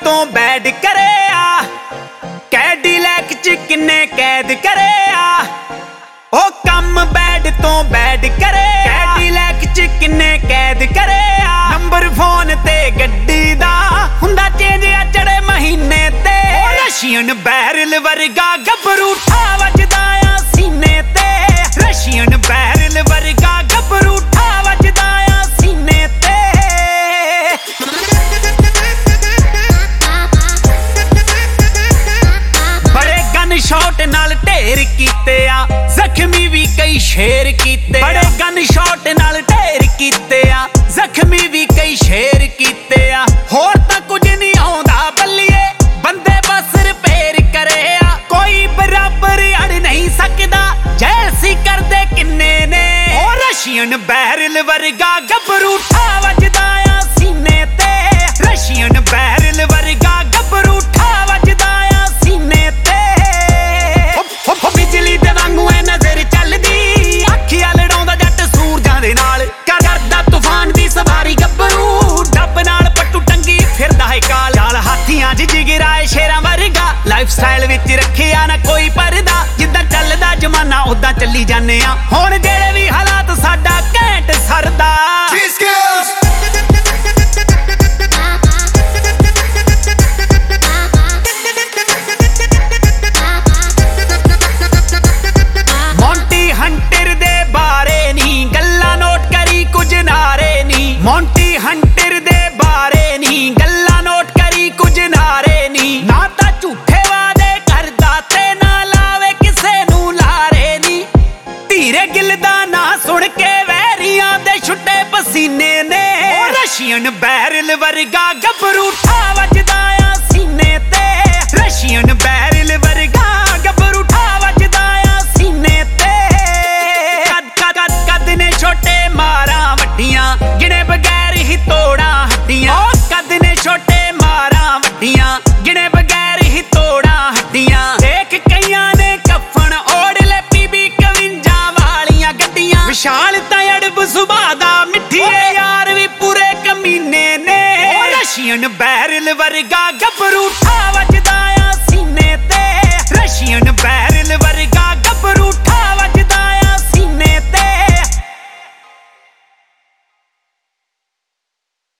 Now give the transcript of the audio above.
तो बैड करे आ, कैडिलैक च किन्ने कैद करे आ। ओ कम बैड तो बैड करे, कैडिलैक च किन्ने कैद करे आ। नंबर फोन ते गड्डी दा हुंदा चेंज आ चढ़े महीने ते। रशियन बैरल वर्गा गबरू ठा वजदा आ सीने ते। रशियन बैरल वर्गा गबरू ठा वजदा आ सीने ते। बड़े गन शॉट नाल ढेर कीते आ, जख्मी भी कई शेर कीते। बड़े गन शॉट नाल ढेर कीते आ, जख्मी भी कई शेर कीते आ। होर तां कुछ नहीं आउंदा बल्लिए, बंदे बस रिपेयर करे आ। कोई बराबर अड़ नहीं सकदा, जैसी करदे किन्ने ने। ओ रशियन बैरल वर्गा गबरू ठा वजदा आ सीने ते। रशियन बैरल वर्गा गबरू ठा वजदा आ सीने ते। बिजली दे वांगू ऐ नजर चलदी, अखियां लड़ाउंदा जट सूरजां दे नाल। करदा तूफान दी सवारी गबरू, डब नाल पट्टू टंगी फिरदा है काल। चाल हाथियां च जिगराए शेरां वर्गा, लाइफ स्टाइल विच रखिया ना कोई परदा। जिद्दां चलदा जमाना उदां चली जाने आ, हुण जेड़े भी हालात साडा घैंट सरदा। ਮੌਂਟੀ ਹੰਟਰ ਦੇ ਬਾਰੇ ਨਹੀਂ ਗੱਲਾਂ ਨੋਟ ਕਰੀ, ਕੁਝ ਨਾਰੇ ਨਹੀਂ। ਮੌਂਟੀ ਹੰਟਰ ਦੇ ਬਾਰੇ ਨਹੀਂ ਗੱਲਾਂ ਨੋਟ ਕਰੀ, ਕੁਝ ਨਾਰੇ ਨਹੀਂ। ਨਾ ਤਾਂ ਝੂਠੇ ਵਾਅਦੇ ਕਰਦਾ ਤੇ ਨਾ ਲਾਵੇ ਕਿਸੇ ਨੂੰ ਲਾਰੇ ਨਹੀਂ। ਧੀਰੇ ਗਿੱਲ ਦਾ ਨਾਂ ਸੁਣ ਕੇ ਵੈਰੀਆਂ ਦੇ ਛੁੱਟੇ ਪਸੀਨੇ ਨੇ। ਰਸ਼ੀਅਨ ਬੈਰਲ ਵਰਗਾ ਗੱਭਰੂ ਠਾ ਵੱਜਦਾ ਆ ਸੀਨੇ ਤੇ। ਰਸ਼ੀਅਨ ਬੈਰਲ ਵਰਗਾ ਗੱਭਰੂ ਠਾ ਵੱਜਦਾ ਆ ਸੀਨੇ ਤੇ। ਕੱਦ ਨੇ ਛੋਟੇ ਮਾਰਾਂ ਵੱਡੀਆਂ, ਗਿਣੇ ਬਗੈਰ ਹੀ ਤੋੜਾਂ ਹੱਡੀਆਂ। ਉਹ ਕੱਦ ਨੇ ਛੋਟੇ ਮਾਰਾਂ ਵੱਡੀਆਂ, ਗਿਣੇ ਬਗੈਰ ਹੀ ਤੋੜਾਂ ਹੱਡੀਆਂ। ਦੇਖ ਕਈਆਂ ਨੇ ਕਫਨ ਓੜ ਲੈ PB 51 ਵਾਲੀਆਂ ਗੱਡੀਆਂ। ਵਿਸ਼ਾਲ ਤਾਂ ਅੜਬ ਸੁਭਾਅ ਦਾ ਮਿੱਠੀਏ ਯਾਰ ਵੀ ਪੂਰੇ ਕਮੀਨੇ ਨੇ। ਰਸ਼ੀਅਨ ਬੈਰਲ ਵਰਗਾ ਗੱਭਰੂ ਠਾ ਵੱਜਦਾ ਆ ਸੀਨੇ ਤੇ। ਰਸ਼ੀਅਨ